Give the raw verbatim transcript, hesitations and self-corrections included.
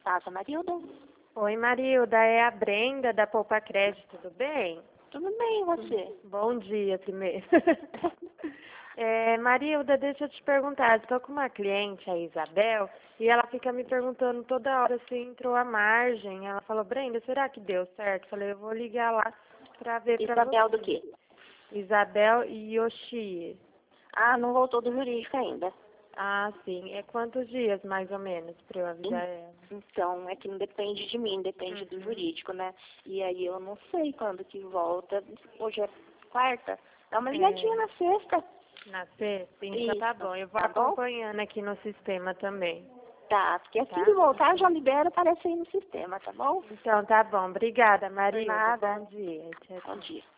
Passa, Marilda. Oi, Marilda, é a Brenda da Poupa Crédito, tudo bem? Tudo bem, e você? Bom dia, primeiro. é, Marilda, deixa eu te perguntar, estou com uma cliente, a Isabel, e ela fica me perguntando toda hora se entrou a margem. Ela falou, Brenda, será que deu certo? Falei, eu vou ligar lá para ver para você. Isabel do quê? Isabel e Yoshi. Ah, não voltou do jurídico ainda. Ah, sim. É quantos dias, mais ou menos, para eu avisar ela? Então, é que não depende de mim, depende Uhum. do jurídico, né? E aí eu não sei quando que volta. Hoje é quarta. Dá uma ligadinha É. na sexta. Na sexta? Então tá Isso. bom. Eu vou Tá bom? acompanhando aqui no sistema também. Tá, porque assim Tá? que voltar já libera, aparece aí no sistema, tá bom? Então tá bom. Obrigada, Por Marilda. nada. Bom dia. Tchau, Bom tchau. dia.